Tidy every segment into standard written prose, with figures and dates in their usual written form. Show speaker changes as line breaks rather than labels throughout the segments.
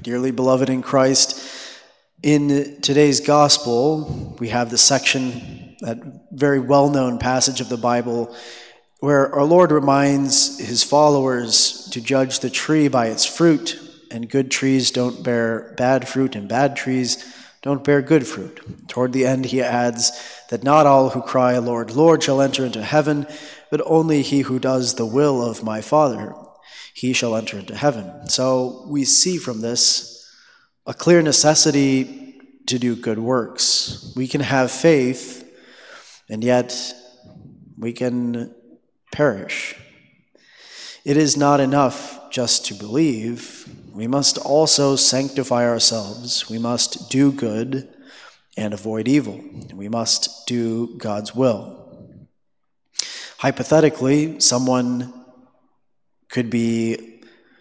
Dearly beloved in Christ, in today's gospel, we have the section, that very well-known passage of the Bible, where our Lord reminds his followers to judge the tree by its fruit, and good trees don't bear bad fruit, and bad trees don't bear good fruit. Toward the end, he adds that not all who cry, Lord, Lord, shall enter into heaven, but only he who does the will of my Father, he shall enter into heaven. So we see from this a clear necessity to do good works. We can have faith, and yet we can perish. It is not enough just to believe. We must also sanctify ourselves. We must do good and avoid evil. We must do God's will. Hypothetically, someone could be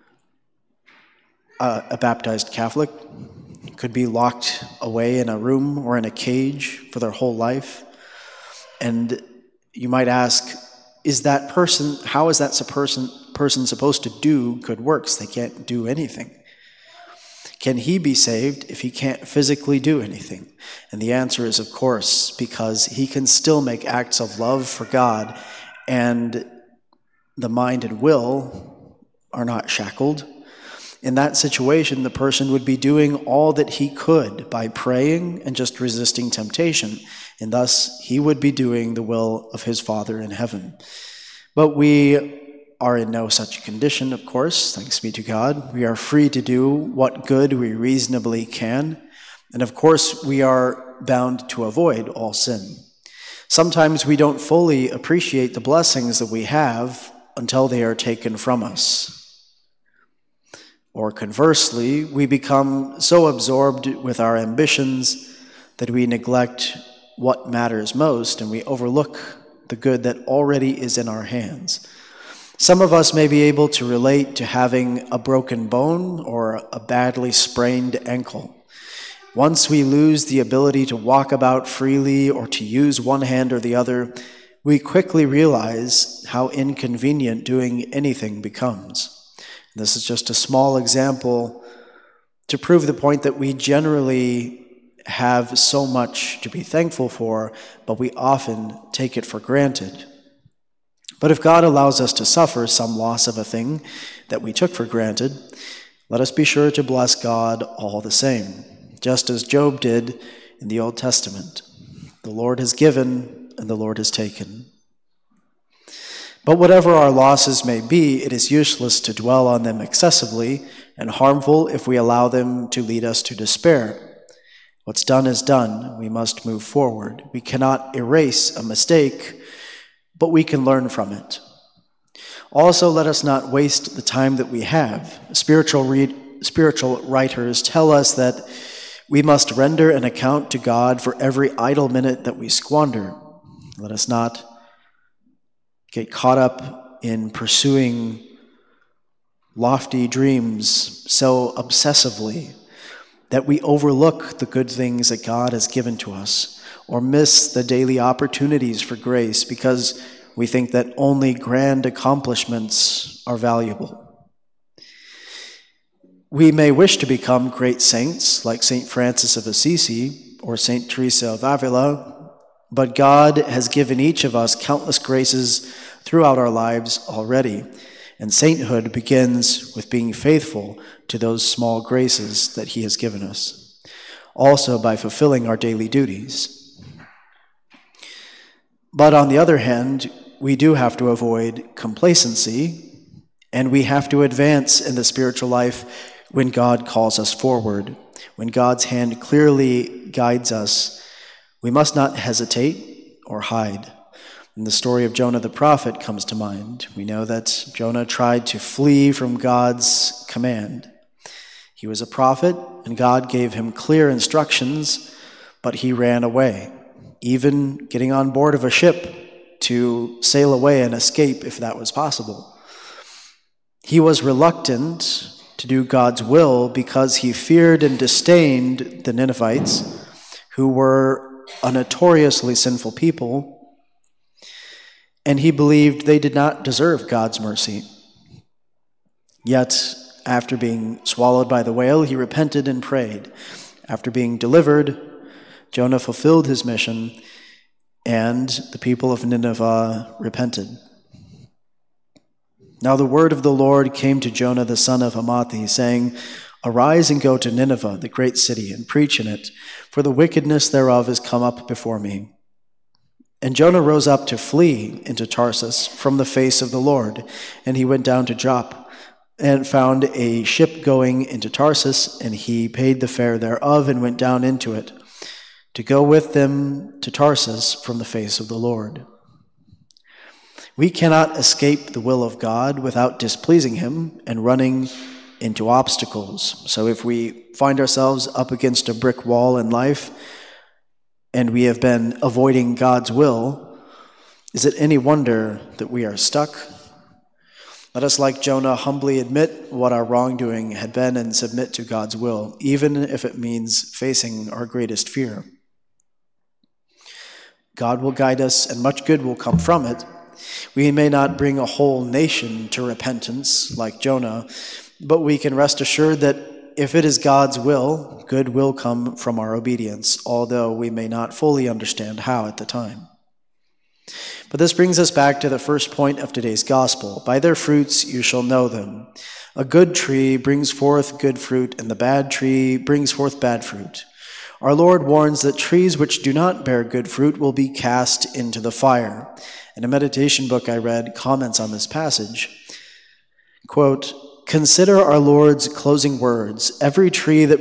a baptized Catholic, could be locked away in a room or in a cage for their whole life. And you might ask, how is that person supposed to do good works? They can't do anything. Can he be saved if he can't physically do anything? And the answer is, of course, because he can still make acts of love for God, and the mind and will are not shackled. In that situation, the person would be doing all that he could by praying and just resisting temptation, and thus he would be doing the will of his Father in heaven. But we are in no such condition, of course, thanks be to God. We are free to do what good we reasonably can, and of course we are bound to avoid all sin. Sometimes we don't fully appreciate the blessings that we have until they are taken from us. Or conversely, we become so absorbed with our ambitions that we neglect what matters most, and we overlook the good that already is in our hands. Some of us may be able to relate to having a broken bone or a badly sprained ankle. Once we lose the ability to walk about freely or to use one hand or the other, we quickly realize how inconvenient doing anything becomes. This is just a small example to prove the point that we generally have so much to be thankful for, but we often take it for granted. But if God allows us to suffer some loss of a thing that we took for granted, let us be sure to bless God all the same, just as Job did in the Old Testament. The Lord has given, and the Lord has taken. But whatever our losses may be, it is useless to dwell on them excessively, and harmful if we allow them to lead us to despair. What's done is done. We must move forward. We cannot erase a mistake, but we can learn from it. Also, let us not waste the time that we have. Spiritual writers tell us that we must render an account to God for every idle minute that we squander. Let us not get caught up in pursuing lofty dreams so obsessively that we overlook the good things that God has given to us, or miss the daily opportunities for grace because we think that only grand accomplishments are valuable. We may wish to become great saints like St. Francis of Assisi or St. Teresa of Avila, but God has given each of us countless graces throughout our lives already, and sainthood begins with being faithful to those small graces that he has given us, also by fulfilling our daily duties. But on the other hand, we do have to avoid complacency, and we have to advance in the spiritual life when God calls us forward. When God's hand clearly guides us, we must not hesitate or hide. And the story of Jonah the prophet comes to mind. We know that Jonah tried to flee from God's command. He was a prophet, and God gave him clear instructions, but he ran away, even getting on board of a ship to sail away and escape if that was possible. He was reluctant to do God's will because he feared and disdained the Ninevites, who were a notoriously sinful people, and he believed they did not deserve God's mercy. Yet, After being swallowed by the whale, he repented and prayed. After being delivered, Jonah fulfilled his mission, and the people of Nineveh repented. Now the word of the Lord came to Jonah the son of Amittai, saying, Arise and go to Nineveh, the great city, and preach in it, for the wickedness thereof is come up before me. And Jonah rose up to flee into Tarsus from the face of the Lord, and he went down to Joppa, and found a ship going into Tarsus, and he paid the fare thereof, and went down into it, to go with them to Tarsus from the face of the Lord. We cannot escape the will of God without displeasing him and running into obstacles. So if we find ourselves up against a brick wall in life and we have been avoiding God's will, is it any wonder that we are stuck? Let us, like Jonah, humbly admit what our wrongdoing had been and submit to God's will, even if it means facing our greatest fear. God will guide us, and much good will come from it. We may not bring a whole nation to repentance like Jonah, but we can rest assured that if it is God's will, good will come from our obedience, although we may not fully understand how at the time. But this brings us back to the first point of today's gospel. By their fruits you shall know them. A good tree brings forth good fruit, and the bad tree brings forth bad fruit. Our Lord warns that trees which do not bear good fruit will be cast into the fire. And a meditation book I read comments on this passage. Quote, Consider our Lord's closing words. Every tree that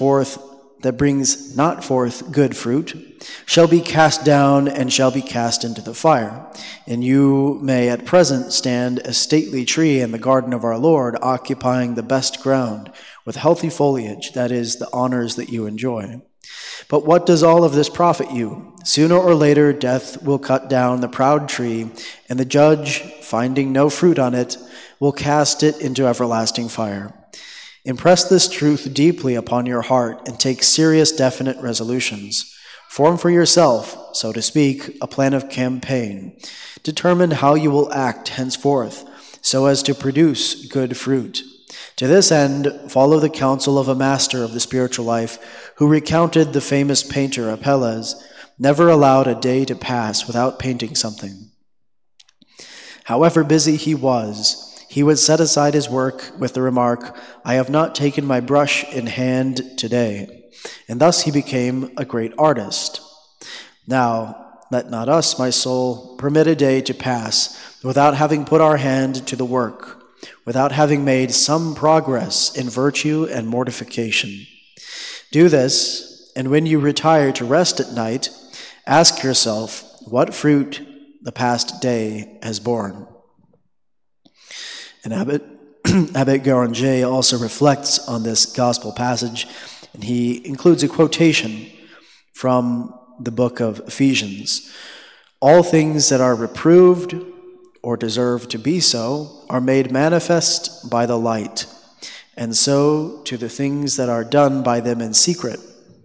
brings not forth good fruit shall be cast down and shall be cast into the fire. And you may at present stand a stately tree in the garden of our Lord, occupying the best ground with healthy foliage, that is, the honors that you enjoy. But what does all of this profit you? Sooner or later death will cut down the proud tree, and the judge, finding no fruit on it, will cast it into everlasting fire. Impress this truth deeply upon your heart and take serious, definite resolutions. Form for yourself, so to speak, a plan of campaign. Determine how you will act henceforth so as to produce good fruit. To this end, follow the counsel of a master of the spiritual life who recounted the famous painter Apelles never allowed a day to pass without painting something. However busy he was, he would set aside his work with the remark, I have not taken my brush in hand today. And thus he became a great artist. Now, let not us, my soul, permit a day to pass without having put our hand to the work, without having made some progress in virtue and mortification. Do this, and when you retire to rest at night, ask yourself what fruit the past day has borne. And Abbot Garanger also reflects on this gospel passage, and he includes a quotation from the book of Ephesians. All things that are reproved or deserve to be so are made manifest by the light, and so to the things that are done by them in secret.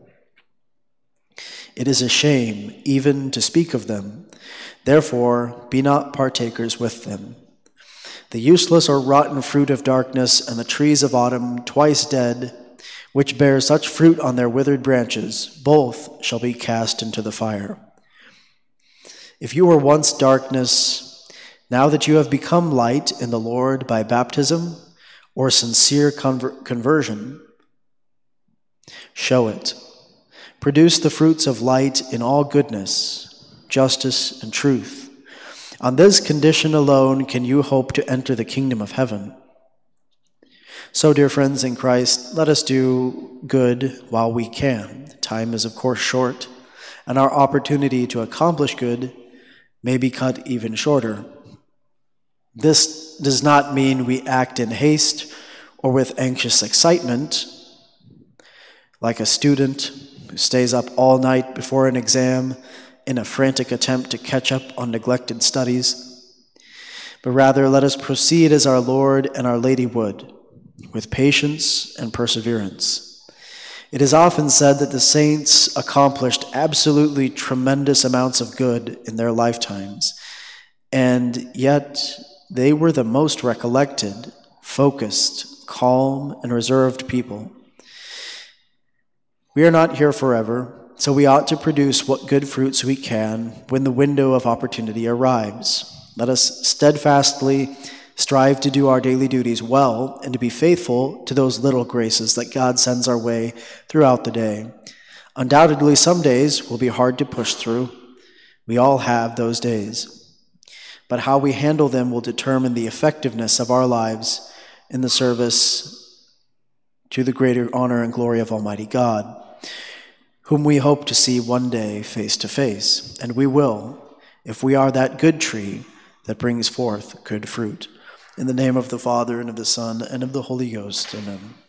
It is a shame even to speak of them. Therefore, be not partakers with them. The useless or rotten fruit of darkness and the trees of autumn, twice dead, which bear such fruit on their withered branches, both shall be cast into the fire. If you were once darkness, now that you have become light in the Lord by baptism or sincere conversion, show it. Produce the fruits of light in all goodness, justice, and truth. On this condition alone can you hope to enter the kingdom of heaven. So, dear friends in Christ, let us do good while we can. Time is, of course, short, and our opportunity to accomplish good may be cut even shorter. This does not mean we act in haste or with anxious excitement, like a student who stays up all night before an exam in a frantic attempt to catch up on neglected studies. But rather, let us proceed as our Lord and our Lady would, with patience and perseverance. It is often said that the saints accomplished absolutely tremendous amounts of good in their lifetimes, and yet they were the most recollected, focused, calm and reserved people. We are not here forever, so we ought to produce what good fruits we can when the window of opportunity arrives. Let us steadfastly strive to do our daily duties well and to be faithful to those little graces that God sends our way throughout the day. Undoubtedly, some days will be hard to push through. We all have those days. But how we handle them will determine the effectiveness of our lives in the service to the greater honor and glory of Almighty God, whom we hope to see one day face to face. And we will, if we are that good tree that brings forth good fruit. In the name of the Father, and of the Son, and of the Holy Ghost. Amen.